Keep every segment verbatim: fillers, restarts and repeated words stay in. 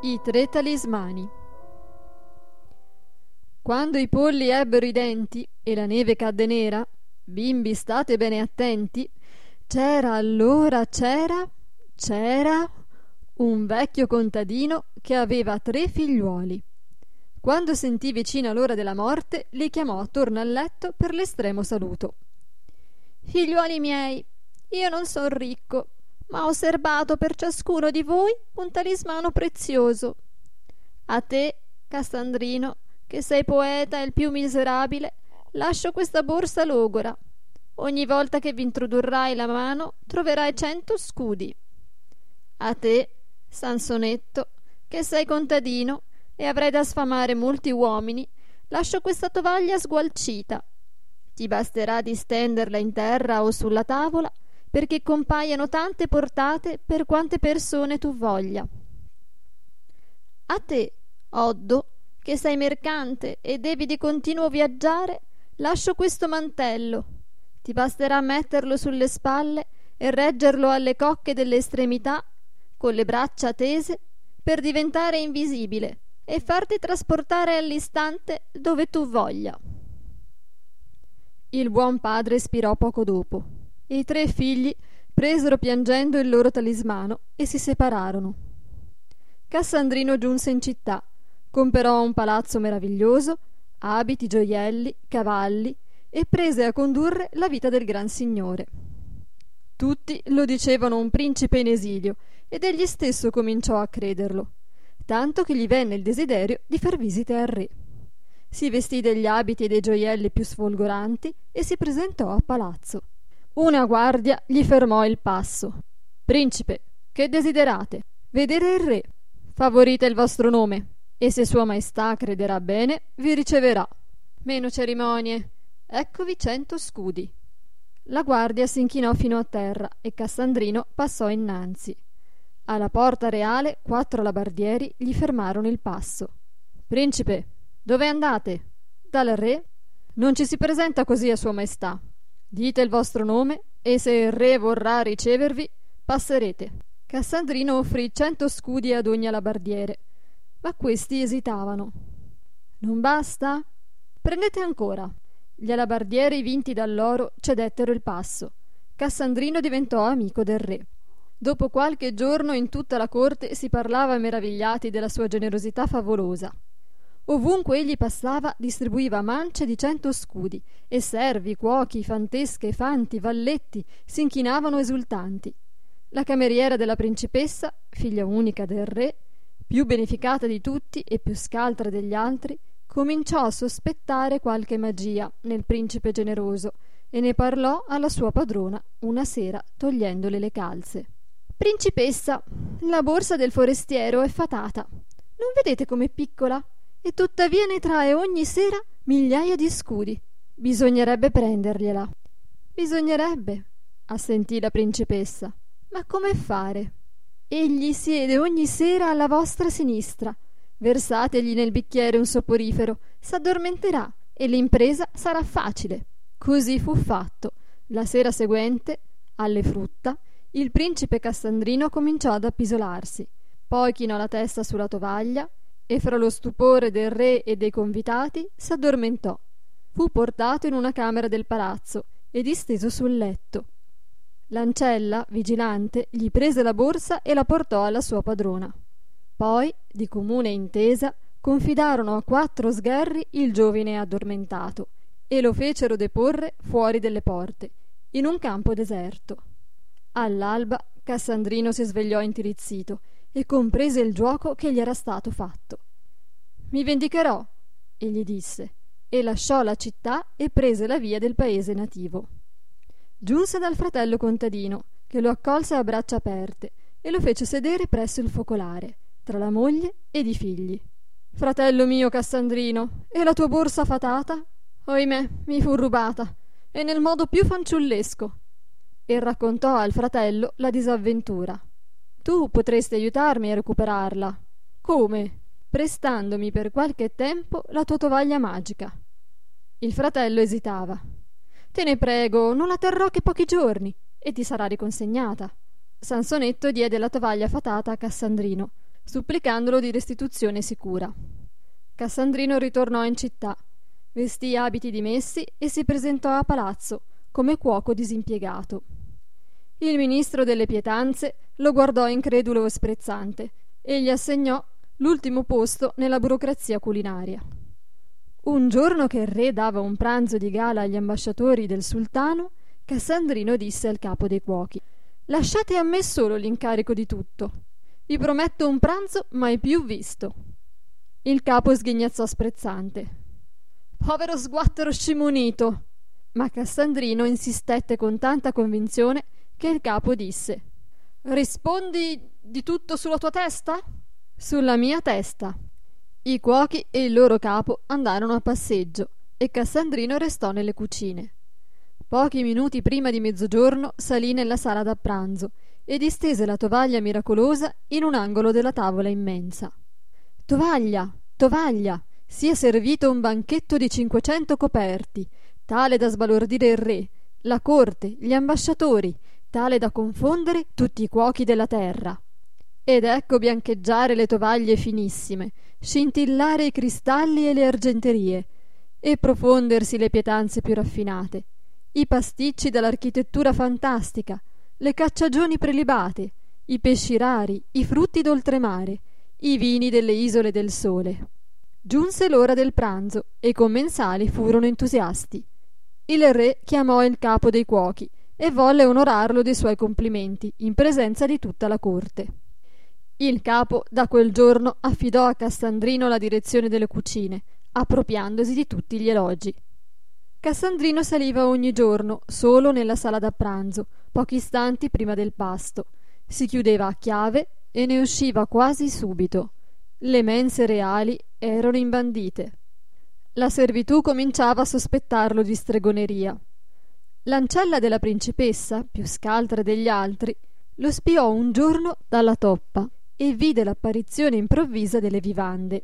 I tre talismani. Quando i polli ebbero i denti e la neve cadde nera, bimbi state bene attenti, c'era allora, c'era, c'era un vecchio contadino che aveva tre figliuoli. Quando sentì vicina l'ora della morte, li chiamò attorno al letto per l'estremo saluto. Figliuoli miei, io non son ricco, ma ho serbato per ciascuno di voi un talismano prezioso. A te, Cassandrino, che sei poeta e il più miserabile, lascio questa borsa logora. Ogni volta che vi introdurrai la mano troverai cento scudi. A te, Sansonetto, che sei contadino e avrai da sfamare molti uomini, lascio questa tovaglia sgualcita. Ti basterà di stenderla in terra o sulla tavola perché compaiano tante portate per quante persone tu voglia. A te, Oddo, che sei mercante e devi di continuo viaggiare, lascio questo mantello. Ti basterà metterlo sulle spalle e reggerlo alle cocche delle estremità con le braccia tese per diventare invisibile e farti trasportare all'istante dove tu voglia. Il buon padre spirò poco dopo e i tre figli presero piangendo il loro talismano e si separarono. Cassandrino giunse in città, comperò un palazzo meraviglioso, abiti, gioielli, cavalli e prese a condurre la vita del gran signore. Tutti lo dicevano un principe in esilio ed egli stesso cominciò a crederlo, tanto che gli venne il desiderio di far visite al re. Si vestì degli abiti e dei gioielli più sfolgoranti e si presentò a palazzo. Una guardia gli fermò il passo. «Principe, che desiderate?» «Vedere il re. Favorite il vostro nome, e se sua maestà crederà bene, vi riceverà. Meno cerimonie. Eccovi cento scudi». La guardia si inchinò fino a terra e Cassandrino passò innanzi. Alla porta reale quattro alabardieri gli fermarono il passo. «Principe, dove andate?» «Dal re». «Non ci si presenta così a sua maestà. Dite il vostro nome e se il re vorrà ricevervi, passerete». Cassandrino offrì cento scudi ad ogni alabardiere, ma questi esitavano. «Non basta? Prendete ancora». Gli alabardieri vinti dall'oro cedettero il passo. Cassandrino diventò amico del re. Dopo qualche giorno in tutta la corte si parlava meravigliati della sua generosità favolosa. Ovunque egli passava distribuiva mance di cento scudi e servi, cuochi, fantesche, fanti, valletti si inchinavano esultanti. La cameriera della principessa, figlia unica del re, più beneficata di tutti e più scaltra degli altri, cominciò a sospettare qualche magia nel principe generoso e ne parlò alla sua padrona una sera togliendole le calze. «Principessa, la borsa del forestiero è fatata. Non vedete com'è piccola? E tuttavia ne trae ogni sera migliaia di scudi. Bisognerebbe prendergliela». «Bisognerebbe», assentì la principessa. «Ma come fare?» «Egli siede ogni sera alla vostra sinistra. Versategli nel bicchiere un soporifero, s'addormenterà e l'impresa sarà facile». Così fu fatto. La sera seguente, alle frutta, il principe Cassandrino cominciò ad appisolarsi, poi chinò la testa sulla tovaglia e fra lo stupore del re e dei convitati s'addormentò. Fu portato in una camera del palazzo e disteso sul letto. L'ancella, vigilante, gli prese la borsa e la portò alla sua padrona. Poi, di comune intesa, confidarono a quattro sgherri il giovine addormentato e lo fecero deporre fuori delle porte, in un campo deserto. All'alba Cassandrino si svegliò intirizzito e comprese il giuoco che gli era stato fatto. «Mi vendicherò», egli disse, e lasciò la città e prese la via del paese nativo. Giunse dal fratello contadino, che lo accolse a braccia aperte e lo fece sedere presso il focolare, tra la moglie ed i figli. «Fratello mio Cassandrino, e la tua borsa fatata?» «Oimè, mi fu rubata, e nel modo più fanciullesco». E raccontò al fratello la disavventura. «Tu potresti aiutarmi a recuperarla». «Come?» «Prestandomi per qualche tempo la tua tovaglia magica». Il fratello esitava. «Te ne prego, non la terrò che pochi giorni, e ti sarà riconsegnata». Sansonetto diede la tovaglia fatata a Cassandrino, supplicandolo di restituzione sicura. Cassandrino ritornò in città, vestì abiti dimessi e si presentò a palazzo come cuoco disimpiegato. Il ministro delle pietanze lo guardò incredulo e sprezzante e gli assegnò l'ultimo posto nella burocrazia culinaria. Un giorno che il re dava un pranzo di gala agli ambasciatori del sultano, Cassandrino disse al capo dei cuochi: «Lasciate a me solo l'incarico di tutto. Vi prometto un pranzo mai più visto». Il capo sghignazzò sprezzante: «Povero sguattero scimunito!» Ma Cassandrino insistette con tanta convinzione che il capo disse: «Rispondi di tutto sulla tua testa?» «Sulla mia testa». I cuochi e il loro capo andarono a passeggio e Cassandrino restò nelle cucine. Pochi minuti prima di mezzogiorno salì nella sala da pranzo e distese la tovaglia miracolosa in un angolo della tavola immensa. «Tovaglia, tovaglia, sia servito un banchetto di cinquecento coperti, tale da sbalordire il re, la corte, gli ambasciatori, tale da confondere tutti i cuochi della terra». Ed ecco biancheggiare le tovaglie finissime, scintillare i cristalli e le argenterie, e profondersi le pietanze più raffinate, i pasticci dall'architettura fantastica, le cacciagioni prelibate, i pesci rari, i frutti d'oltremare, i vini delle isole del sole. Giunse l'ora del pranzo e i commensali furono entusiasti. Il re chiamò il capo dei cuochi e volle onorarlo dei suoi complimenti in presenza di tutta la corte. Il capo da quel giorno affidò a Cassandrino la direzione delle cucine, appropriandosi di tutti gli elogi. Cassandrino saliva ogni giorno solo nella sala da pranzo, pochi istanti prima del pasto, si chiudeva a chiave e ne usciva quasi subito. Le mense reali erano imbandite. La servitù cominciava a sospettarlo di stregoneria. L'ancella della principessa, più scaltra degli altri, lo spiò un giorno dalla toppa e vide l'apparizione improvvisa delle vivande.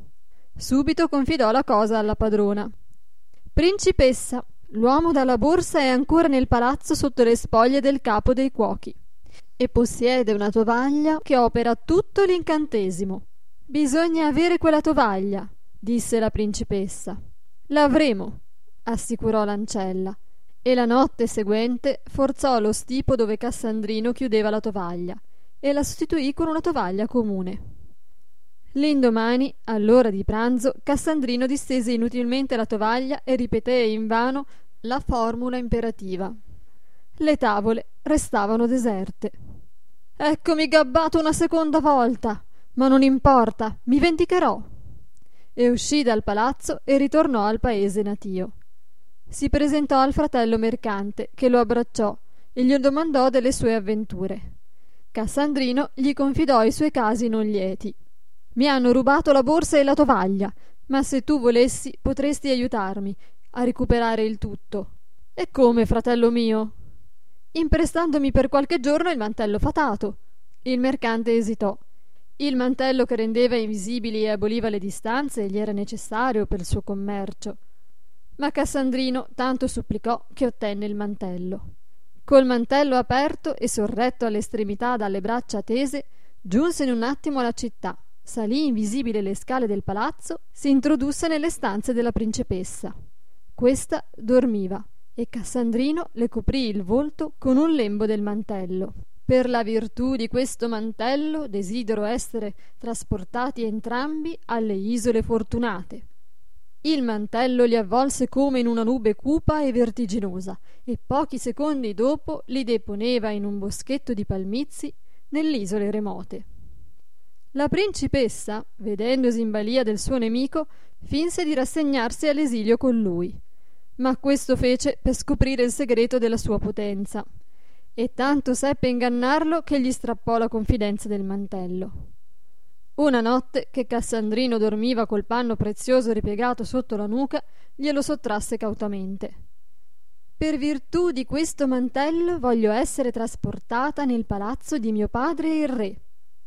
Subito confidò la cosa alla padrona. «Principessa, l'uomo dalla borsa è ancora nel palazzo sotto le spoglie del capo dei cuochi e possiede una tovaglia che opera tutto l'incantesimo. Bisogna avere quella tovaglia», disse la principessa. «L'avremo», assicurò l'ancella, e la notte seguente forzò lo stipo dove Cassandrino chiudeva la tovaglia e la sostituì con una tovaglia comune. L'indomani, all'ora di pranzo, Cassandrino distese inutilmente la tovaglia e ripeté invano la formula imperativa. Le tavole restavano deserte. «Eccomi gabbato una seconda volta, ma non importa, mi vendicherò!» E uscì dal palazzo e ritornò al paese natio. Si presentò al fratello mercante, che lo abbracciò e gli domandò delle sue avventure. Cassandrino gli confidò i suoi casi non lieti. «Mi hanno rubato la borsa e la tovaglia, ma se tu volessi potresti aiutarmi a recuperare il tutto». «E come, fratello mio?» «Imprestandomi per qualche giorno il mantello fatato». Il mercante esitò. Il mantello che rendeva invisibili e aboliva le distanze gli era necessario per il suo commercio. Ma Cassandrino tanto supplicò che ottenne il mantello. Col mantello aperto e sorretto all'estremità dalle braccia tese, giunse in un attimo alla città, salì invisibile le scale del palazzo, si introdusse nelle stanze della principessa. Questa dormiva e Cassandrino le coprì il volto con un lembo del mantello. «Per la virtù di questo mantello desidero essere trasportati entrambi alle isole fortunate». Il mantello li avvolse come in una nube cupa e vertiginosa e pochi secondi dopo li deponeva in un boschetto di palmizi nelle isole remote. La principessa, vedendosi in balia del suo nemico, finse di rassegnarsi all'esilio con lui, ma questo fece per scoprire il segreto della sua potenza, e tanto seppe ingannarlo che gli strappò la confidenza del mantello. Una notte che Cassandrino dormiva col panno prezioso ripiegato sotto la nuca, glielo sottrasse cautamente. «Per virtù di questo mantello voglio essere trasportata nel palazzo di mio padre il re».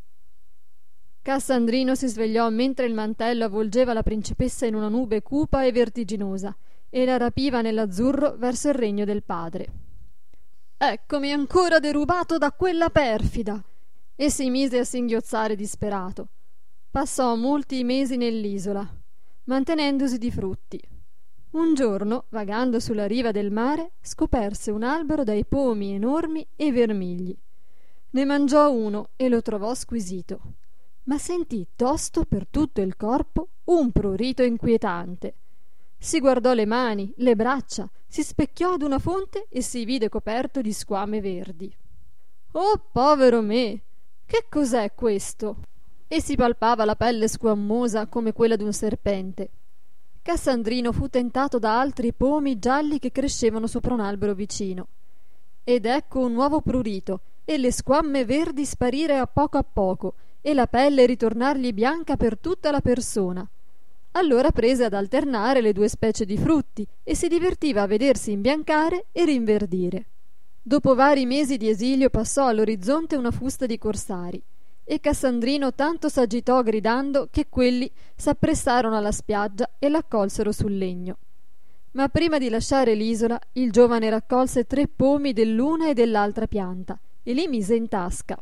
Cassandrino si svegliò mentre il mantello avvolgeva la principessa in una nube cupa e vertiginosa e la rapiva nell'azzurro verso il regno del padre. «Eccomi ancora derubato da quella perfida!» e si mise a singhiozzare disperato. Passò molti mesi nell'isola, mantenendosi di frutti. Un giorno, vagando sulla riva del mare, scoperse un albero dai pomi enormi e vermigli. Ne mangiò uno e lo trovò squisito, ma sentì tosto per tutto il corpo un prurito inquietante. Si guardò le mani, le braccia, si specchiò ad una fonte e si vide coperto di squame verdi. «Oh, povero me! Che cos'è questo?» E si palpava la pelle squammosa come quella d'un serpente. Cassandrino fu tentato da altri pomi gialli che crescevano sopra un albero vicino. Ed ecco un nuovo prurito e le squamme verdi sparire a poco a poco e la pelle ritornargli bianca per tutta la persona. Allora prese ad alternare le due specie di frutti e si divertiva a vedersi imbiancare e rinverdire. Dopo vari mesi di esilio passò all'orizzonte una fusta di corsari e Cassandrino tanto s'agitò gridando che quelli s'appressarono alla spiaggia e l'accolsero sul legno. Ma prima di lasciare l'isola il giovane raccolse tre pomi dell'una e dell'altra pianta e li mise in tasca.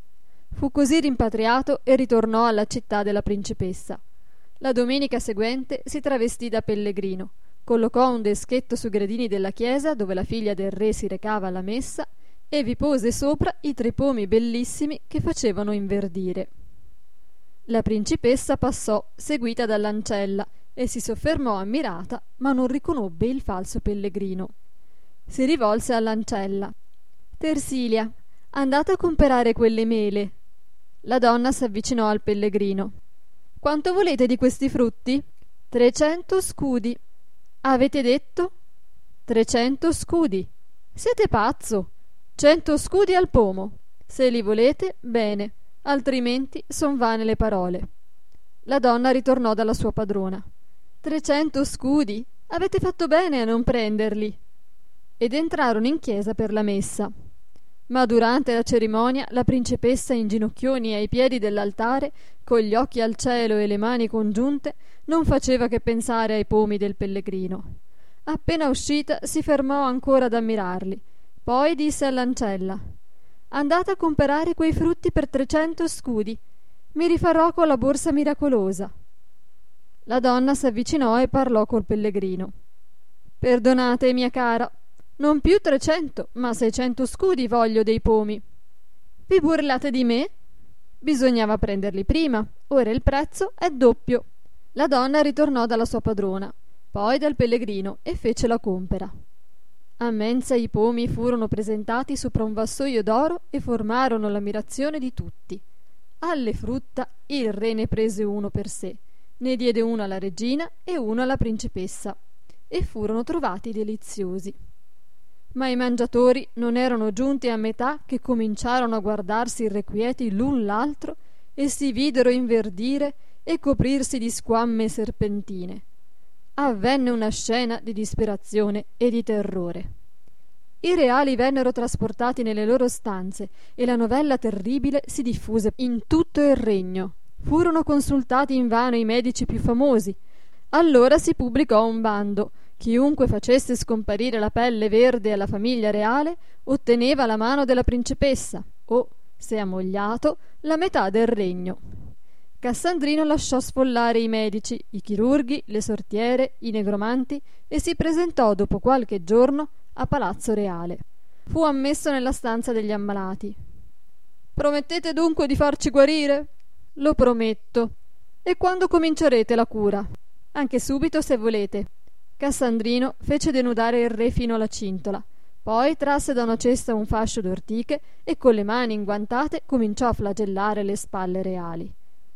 Fu così rimpatriato e ritornò alla città della principessa. La domenica seguente si travestì da pellegrino, collocò un deschetto sui gradini della chiesa dove la figlia del re si recava alla messa e vi pose sopra i tre pomi bellissimi che facevano inverdire. La principessa passò, seguita dall'ancella, e si soffermò ammirata, ma non riconobbe il falso pellegrino. Si rivolse all'ancella. «Tersilia, andate a comperare quelle mele». La donna s'avvicinò al pellegrino. «Quanto volete di questi frutti?» «Trecento scudi». «Avete detto?» «Trecento scudi». «Siete pazzo! Cento scudi al pomo. Se li volete, bene, altrimenti son vane le parole». La donna ritornò dalla sua padrona. «Trecento scudi? Avete fatto bene a non prenderli». Ed entrarono in chiesa per la messa. Ma durante la cerimonia la principessa, inginocchioni ai piedi dell'altare, con gli occhi al cielo e le mani congiunte, non faceva che pensare ai pomi del pellegrino. Appena uscita si fermò ancora ad ammirarli. Poi disse all'ancella: «Andate a comperare quei frutti per trecento scudi. Mi rifarò con la borsa miracolosa». La donna s'avvicinò e parlò col pellegrino. «Perdonate, mia cara, non più trecento, ma seicento scudi voglio dei pomi». «Vi burlate di me? Bisognava prenderli prima, ora il prezzo è doppio». La donna ritornò dalla sua padrona, poi dal pellegrino, e fece la compera. A mensa i pomi furono presentati sopra un vassoio d'oro e formarono l'ammirazione di tutti. Alle frutta il re ne prese uno per sé, ne diede uno alla regina e uno alla principessa, e furono trovati deliziosi. Ma i mangiatori non erano giunti a metà che cominciarono a guardarsi irrequieti l'un l'altro e si videro inverdire e coprirsi di squamme serpentine. Avvenne una scena di disperazione e di terrore. I reali vennero trasportati nelle loro stanze e la novella terribile si diffuse in tutto il regno. Furono consultati invano i medici più famosi. Allora si pubblicò un bando: chiunque facesse scomparire la pelle verde alla famiglia reale otteneva la mano della principessa o, se ammogliato, la metà del regno. Cassandrino lasciò sfollare i medici, i chirurghi, le sortiere, i negromanti e si presentò dopo qualche giorno a Palazzo Reale. Fu ammesso nella stanza degli ammalati. «Promettete dunque di farci guarire?» «Lo prometto». «E quando comincerete la cura?» «Anche subito, se volete». Cassandrino fece denudare il re fino alla cintola, poi trasse da una cesta un fascio d'ortiche e con le mani inguantate cominciò a flagellare le spalle reali.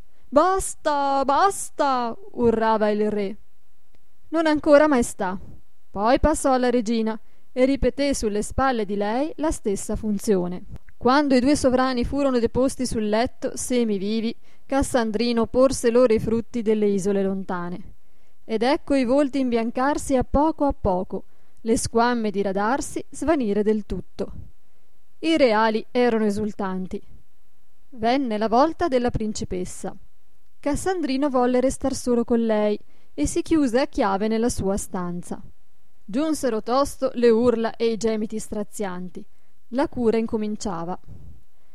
«Basta, basta!» urrava il re. «Non ancora, maestà». Poi passò alla regina e ripeté sulle spalle di lei la stessa funzione. Quando i due sovrani furono deposti sul letto, semivivi, Cassandrino porse loro i frutti delle isole lontane. Ed ecco i volti imbiancarsi a poco a poco, le squamme diradarsi, svanire del tutto. I reali erano esultanti. Venne la volta della principessa. Cassandrino volle restar solo con lei e si chiuse a chiave nella sua stanza. Giunsero tosto le urla e i gemiti strazianti. La cura incominciava.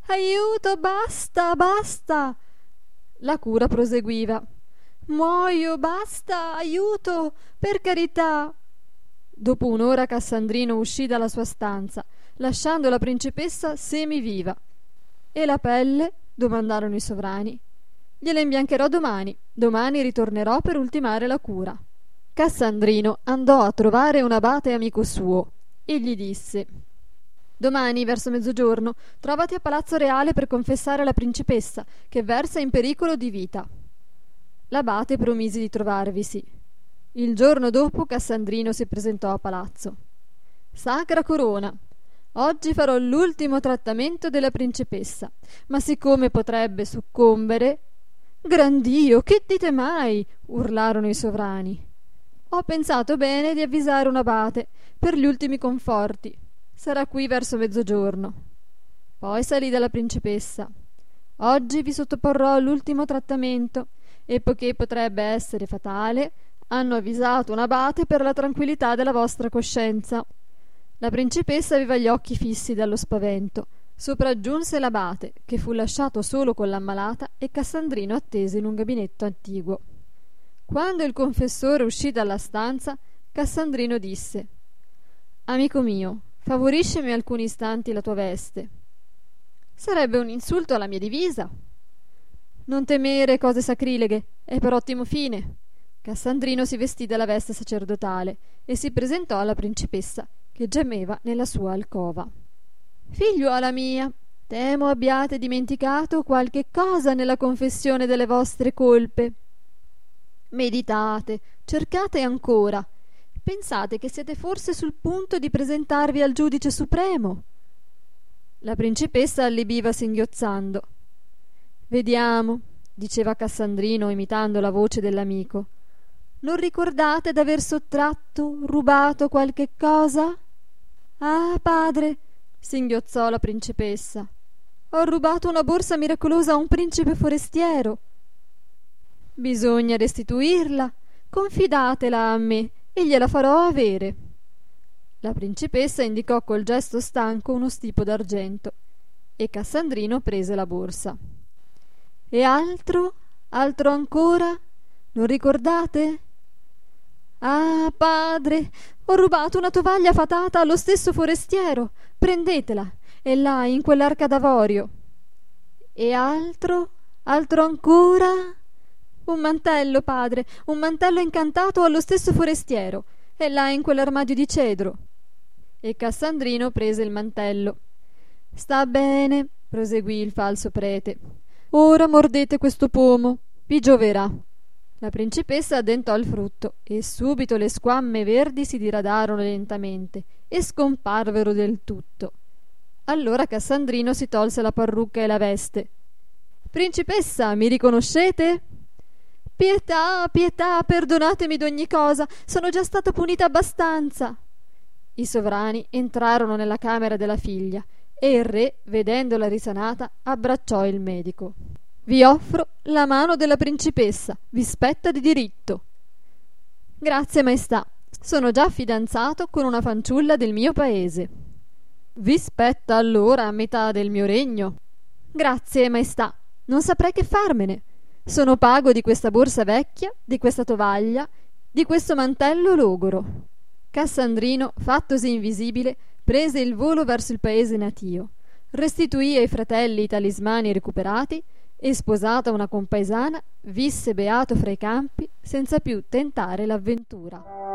aiuto, basta, basta. La cura proseguiva. Muoio, basta, aiuto, per carità. Dopo un'ora Cassandrino uscì dalla sua stanza, lasciando la principessa semiviva. E la pelle? Domandarono i sovrani. Gliela imbiancherò domani. Domani ritornerò per ultimare la cura. Cassandrino andò a trovare un abate amico suo e gli disse: domani verso mezzogiorno trovati a Palazzo Reale per confessare la principessa, che versa in pericolo di vita. L'abate promise di trovarvisi. Il giorno dopo Cassandrino si presentò a palazzo. Sacra corona, oggi farò l'ultimo trattamento della principessa, ma siccome potrebbe soccombere... Gran Dio, che dite mai? Urlarono i sovrani. Ho pensato bene di avvisare un abate per gli ultimi conforti. Sarà qui verso mezzogiorno. Poi salì dalla principessa. Oggi vi sottoporrò all'ultimo trattamento e poiché potrebbe essere fatale, hanno avvisato un abate per la tranquillità della vostra coscienza. La principessa aveva gli occhi fissi dallo spavento. Sopraggiunse l'abate, che fu lasciato solo con l'ammalata, e Cassandrino attese in un gabinetto attiguo. Quando il confessore uscì dalla stanza, Cassandrino disse: amico mio, favoriscimi alcuni istanti la tua veste. Sarebbe un insulto alla mia divisa. Non temere cose sacrileghe, è per ottimo fine. Cassandrino si vestì della veste sacerdotale e si presentò alla principessa, che gemeva nella sua alcova. Figliuola mia, temo abbiate dimenticato qualche cosa nella confessione delle vostre colpe. Meditate, cercate ancora. Pensate che siete forse sul punto di presentarvi al giudice supremo. La principessa allibiva singhiozzando. Vediamo, diceva Cassandrino imitando la voce dell'amico. Non ricordate d'aver sottratto, rubato qualche cosa? Ah, padre, singhiozzò la principessa, ho rubato una borsa miracolosa a un principe forestiero. Bisogna restituirla, confidatela a me e gliela farò avere. La principessa indicò col gesto stanco uno stipo d'argento e Cassandrino prese la borsa. E altro? Altro ancora? Non ricordate? Ah, padre, ho rubato una tovaglia fatata allo stesso forestiero. Prendetela, è là in quell'arca d'avorio. E altro? Altro ancora? Un mantello, padre, un mantello incantato allo stesso forestiero. È là in quell'armadio di cedro. E Cassandrino prese il mantello. Sta bene, proseguì il falso prete. Ora mordete questo pomo, vi gioverà. La principessa addentò il frutto e subito le squamme verdi si diradarono lentamente e scomparvero del tutto. Allora Cassandrino si tolse la parrucca e la veste. Principessa, mi riconoscete? Pietà, pietà, perdonatemi d'ogni cosa, sono già stata punita abbastanza. I sovrani entrarono nella camera della figlia e il re, vedendola risanata, abbracciò il medico. Vi offro la mano della principessa, vi spetta di diritto. Grazie, maestà, sono già fidanzato con una fanciulla del mio paese. Vi spetta allora a metà del mio regno. Grazie, maestà, non saprei che farmene. Sono pago di questa borsa vecchia, di questa tovaglia, di questo mantello logoro. Cassandrino, fattosi invisibile, prese il volo verso il paese natio, restituì ai fratelli i talismani recuperati e, sposata una compaesana, visse beato fra i campi senza più tentare l'avventura.